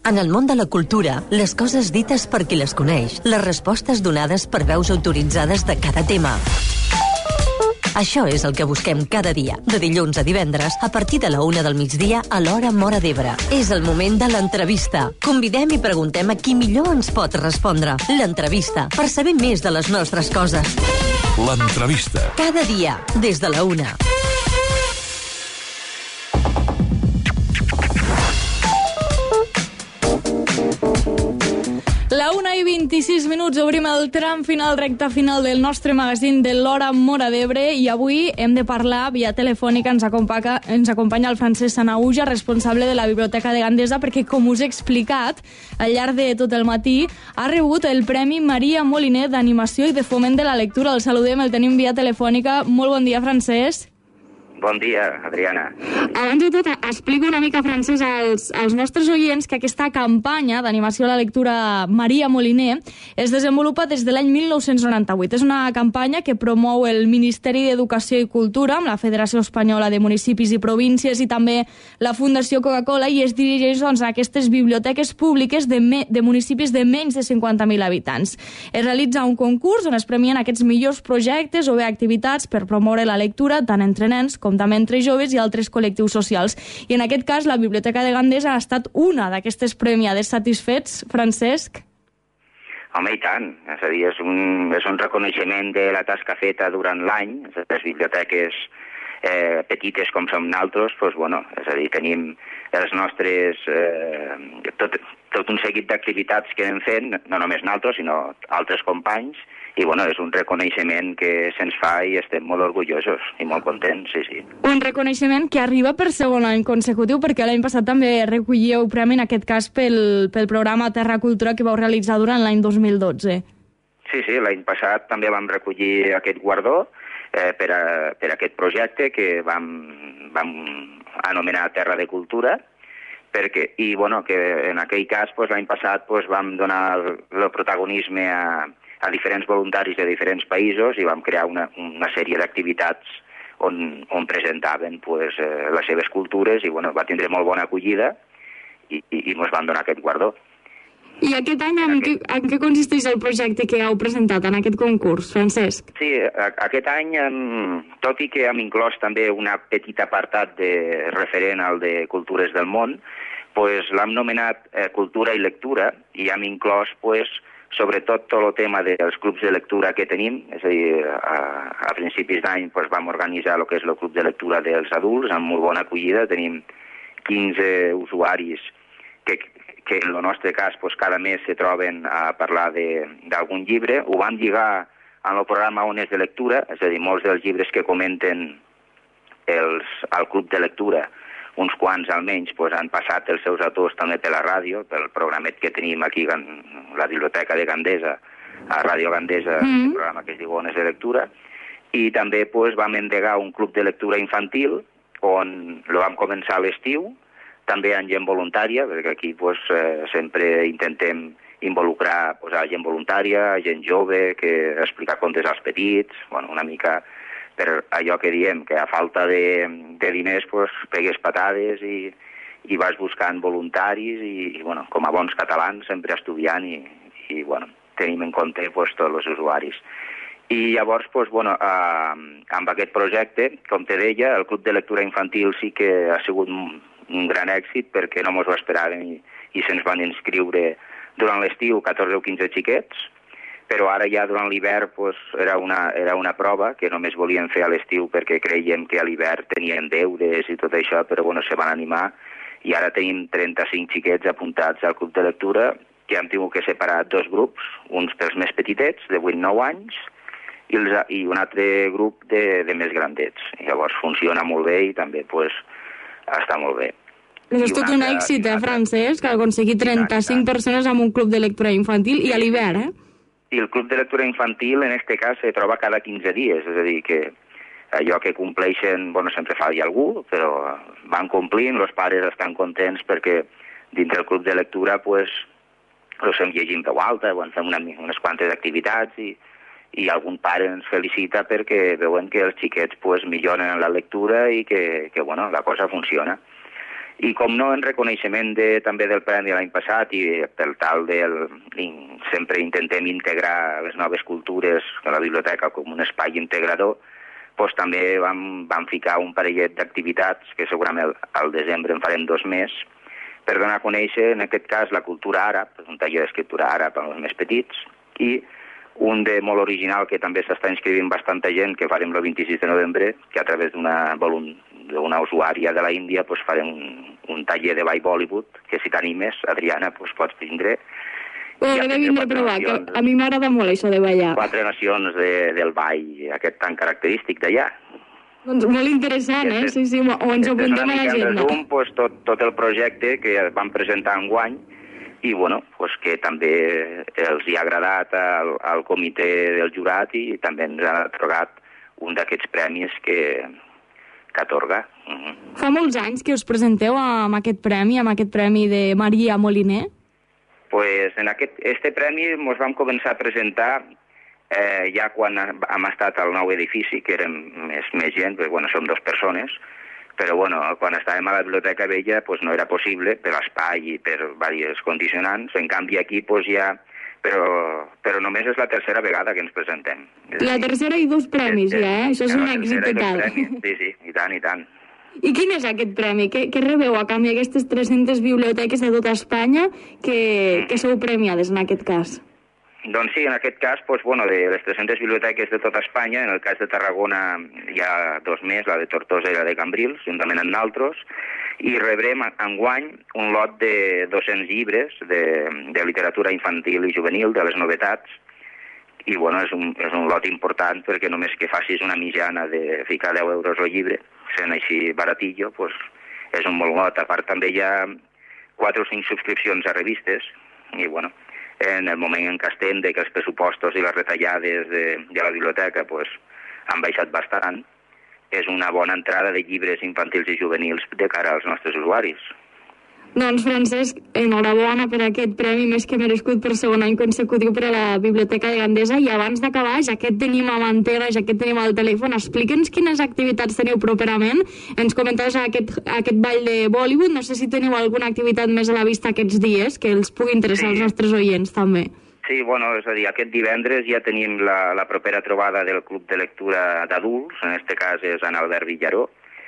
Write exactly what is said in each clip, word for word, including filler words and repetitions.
En el món de la cultura, les coses dites per qui les coneix, les respostes donades per veus autoritzades de cada tema. Això és el que busquem cada dia, de dilluns a divendres, a partir de la una del migdia a l'hora Móra d'Ebre. És el moment de l'entrevista. Convidem i preguntem a qui millor ens pot respondre. L'entrevista, per saber més de les nostres coses. L'entrevista. Cada dia, des de la una. La una i vint-i-sis minuts, obrim el tram final, recta final del nostre magazín de l'Hora Móra d'Ebre, i avui hem de parlar via telefònica. Ens acompanya, ens acompanya el Francesc Sanahuja, responsable de la Biblioteca de Gandesa, perquè, com us he explicat al llarg de tot el matí, ha rebut el Premi Maria Moliner d'Animació i de Foment de la Lectura. El saludem, el tenim via telefònica. Molt bon dia, Francesc. Bon dia, Adriana. Abans de tot, explico una mica, Francesc, als, als nostres oients que aquesta campanya d'animació a la lectura Maria Moliner es desenvolupa des de l'any mil nou-cents noranta-vuit. És una campanya que promou el Ministeri d'Educació i Cultura amb la Federació Espanyola de Municipis i Províncies i també la Fundació Coca-Cola, i es dirigeix doncs, a aquestes biblioteques públiques de, me, de municipis de menys de cinquanta mil habitants. Es realitza un concurs on es premien aquests millors projectes o bé activitats per promoure la lectura tant entre nens com també entre joves i altres col·lectius socials. I en aquest cas, la Biblioteca de Gandesa ha estat una d'aquestes premiades. Satisfets, Francesc? Home, i tant. És a dir, és un, és un reconeixement de la tasca feta durant l'any. Les biblioteques eh, petites com som nosaltres, doncs, bueno, és a dir, tenim els nostres... Eh, tot, tot un seguit d'activitats que anem fent, no només nosaltres, sinó altres companys, i bueno, és un reconeixement que se'ns fa i estem molt orgullosos i molt contents, sí, sí. Un reconeixement que arriba per segon any consecutiu, perquè l'any passat també recollíeu premi, en aquest cas pel, pel programa Terra Cultura que vau realitzar durant l'any dos mil dotze. Sí, sí, l'any passat també vam recollir aquest guardó eh, per, a, per a aquest projecte que vam, vam anomenar Terra de Cultura, perquè, i bueno, que en aquell cas pues, l'any passat pues, vam donar el, el protagonisme a a diferents voluntaris de diferents països i vam crear una, una sèrie d'activitats on, on presentaven pues, eh, les seves cultures i bueno, va tindre molt bona acollida i, i, i ens van donar aquest guardó. I aquest any en, aquest... Què, en què consisteix el projecte que heu presentat en aquest concurs, Francesc? Sí, a, aquest any, en, tot i que hem inclòs també una petita apartat de, referent al de Cultures del Món, pues, l'hem nomenat eh, Cultura i Lectura i hem inclòs pues, sobretot tot el tema dels clubs de lectura que tenim, és a dir, a, a principis d'any pues, vam organitzar el que és el club de lectura dels adults, amb molt bona acollida, tenim quinze usuaris que, que en el nostre cas pues, cada mes se troben a parlar d'algun llibre. Ho vam lligar en el programa Ones de Lectura, és a dir, molts dels llibres que comenten els, el club de lectura, uns quants almenys pues, han passat els seus autors també per la ràdio, pel programet que tenim aquí a la Biblioteca de Gandesa, a Ràdio Gandesa, mm. un programa que es diu Ones de Lectura, i també pues, vam endegar un club de lectura infantil, on lo vam començar a l'estiu, també amb gent voluntària, perquè aquí pues, eh, sempre intentem involucrar pues, a gent voluntària, a gent jove, que explica contes als petits, bueno, una mica... per allò que diem, que a falta de, de diners pues, pegues patades i, i vas buscant voluntaris i, i bueno, com a bons catalans, sempre estudiant i, i bueno, tenim en compte pues, tots els usuaris. I llavors, pues, bueno, eh, amb aquest projecte, com te deia, el Club de Lectura Infantil sí que ha sigut un, un gran èxit perquè no mos ho esperàvem i, i se'ns van inscriure durant l'estiu catorze o quinze xiquets, però ara ja durant l'hivern pues, era, una, era una prova que només volien fer a l'estiu perquè creiem que a l'hivern tenien deures i tot això, però bueno, se van animar i ara tenim trenta-cinc xiquets apuntats al club de lectura que hem tingut que separar dos grups, uns pels més petitets, de vuit a nou anys, i, els, i un altre grup de, de més grandets. I llavors funciona molt bé i també pues, està molt bé. És tot un èxit, eh, Francesc, que aconseguir trenta-cinc persones amb un club de lectura infantil i a l'hivern, eh? I el club de lectura infantil, en aquest cas, se troba cada quinze dies, és a dir, que allò que compleixen, bueno, sempre fa algú, però van complint, els pares estan contents perquè dintre del club de lectura, pues, els estem llegint veu alta, o fem una, unes quantes activitats i, i algun pare ens felicita perquè veuen que els xiquets pues, milloren en la lectura i que, que bueno, la cosa funciona. I com no, en reconeixement de, també del premi de l'any passat i per tal de sempre intentem integrar les noves cultures a la biblioteca com un espai integrador, doncs també vam, vam ficar un parellet d'activitats que segurament al, al desembre en farem dos més per donar a conèixer, en aquest cas, la cultura àrab, un taller d'escriptura àrab als més petits, i un de molt original que també s'està inscrivint bastanta gent, que farem el vint-i-sis de novembre, que a través d'una d'una usuària de la Índia pues, farem un, un taller de ball Bollywood, que si t'animes, Adriana, pues, pots vindre. Oh, he de vindre a provar, que a mi m'agrada molt això de ballar. Quatre nacions de, del ball, aquest tan característic d'allà. Doncs molt interessant, eh? Sí, sí, o ens ho apuntem a l'agenda. En resum, pues, tot, tot el projecte que vam presentar enguany i bueno, pues, que també els hi ha agradat al, al comitè del jurat i també ens ha atorgat un d'aquests premis que, que atorga. Uh-huh. Fa molts anys que us presenteu amb aquest premi, amb aquest premi de Maria Moliner? Pues en aquest, este premi ens vam començar a presentar eh, ja quan hem estat al nou edifici, que érem més, més gent, perquè bueno, som dues persones, però bueno, quan estàvem a la Biblioteca Vella pues, no era possible per l'espai i per diversos condicionants. En canvi aquí pues, ja... Però, però només és la tercera vegada que ens presentem. La tercera i dos premis, ja, eh? Això és un èxit total. Sí, sí, i tant, i tant. I quin és aquest premi? Què, què rebeu a canvi d'aquestes tres-centes biblioteques de tota Espanya que, que sou premiades en aquest cas? Doncs sí, en aquest cas, doncs, bueno, de les tres-centes biblioteques de tota Espanya, en el cas de Tarragona hi ha dos més, la de Tortosa i la de Cambrils, juntament amb naltros, i rebrem enguany un lot de dos-cents llibres de, de literatura infantil i juvenil, de les novetats, i bueno, és un, és un lot important perquè només que facis una mitjana de ficar deu euros al llibre, sent així baratillo, doncs és un bon lot. A part també hi ha quatre o cinc subscripcions a revistes, i bueno, en el moment en què estem de que els pressupostos i les retallades de, de la biblioteca pues, han baixat bastant, és una bona entrada de llibres infantils i juvenils de cara als nostres usuaris. Doncs, Francesc, enhorabona per aquest premi més que merescut per segon any consecutiu per a la Biblioteca de Gandesa. I abans d'acabar, ja que et tenim a mantega, ja que et tenim al telèfon, explica'ns quines activitats teniu properament. Ens comentaves aquest, aquest ball de Bollywood. No sé si teniu alguna activitat més a la vista aquests dies que els pugui interessar als sí. nostres oients, també. Sí, bueno, és a dir, aquest divendres ja tenim la, la propera trobada del Club de Lectura d'Adults, en aquest cas és en Albert Villaró,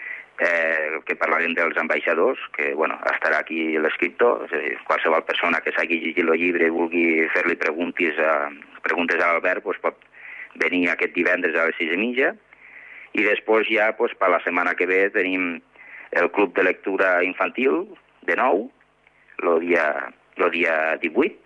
eh, que parlarem dels ambaixadors, que, bueno, estarà aquí l'escriptor, és a dir, qualsevol persona que s'hagi llegit el llibre i vulgui fer-li preguntes a, preguntes a l'Albert, doncs pot venir aquest divendres a les sis i mitja, i després ja, doncs, per la setmana que ve tenim el Club de Lectura Infantil, de nou, el dia, el dia divuit,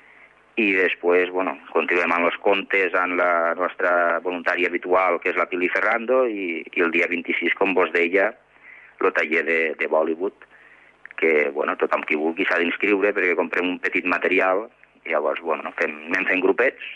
i després, bueno, continuem amb els contes amb la nostra voluntària habitual, que és la Pili Ferrando, i, i el dia vint-i-sis, com vos deia, el taller de, de Bollywood, que, bueno, tothom qui vulgui s'ha d'inscriure perquè comprem un petit material, i llavors, bueno, fem, anem fent grupets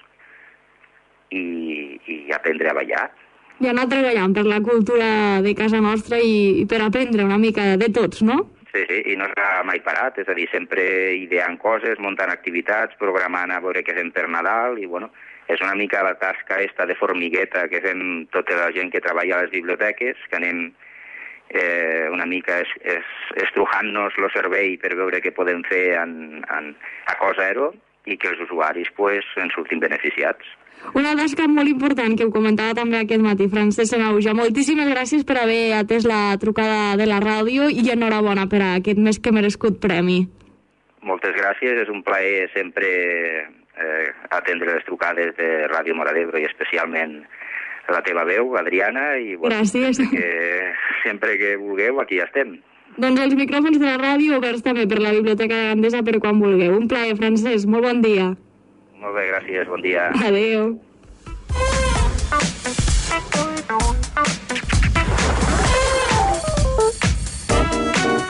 i, i aprendre a ballar. I anar treballant per la cultura de casa nostra i, i per aprendre una mica de tots, no? Sí, sí, i no està mai parat, és a dir, sempre ideant coses, muntant activitats, programant a veure què fem per Nadal, i bueno, és una mica la tasca esta de formigueta que fem tota la gent que treballa a les biblioteques, que anem eh, una mica es, es, estrujant-nos el cervell per veure què podem fer en, en, a cos zero i que els usuaris pues, en surtin beneficiats. Una tasca molt important que ho comentava també aquest matí, Francesc Sanahuja. Moltíssimes gràcies per haver atès la trucada de la ràdio i enhorabona per a aquest més que merescut premi. Moltes gràcies, és un plaer sempre eh, atendre les trucades de Ràdio Móra d'Ebre i especialment la teva veu, Adriana, i bueno, gràcies. Sempre que, sempre que vulgueu, aquí ja estem. Doncs els micròfons de la ràdio oberts també per la Biblioteca de Gandesa per quan vulgueu. Un plaer, Francesc, molt bon dia. Molt bé, gràcies, bon dia. Adéu.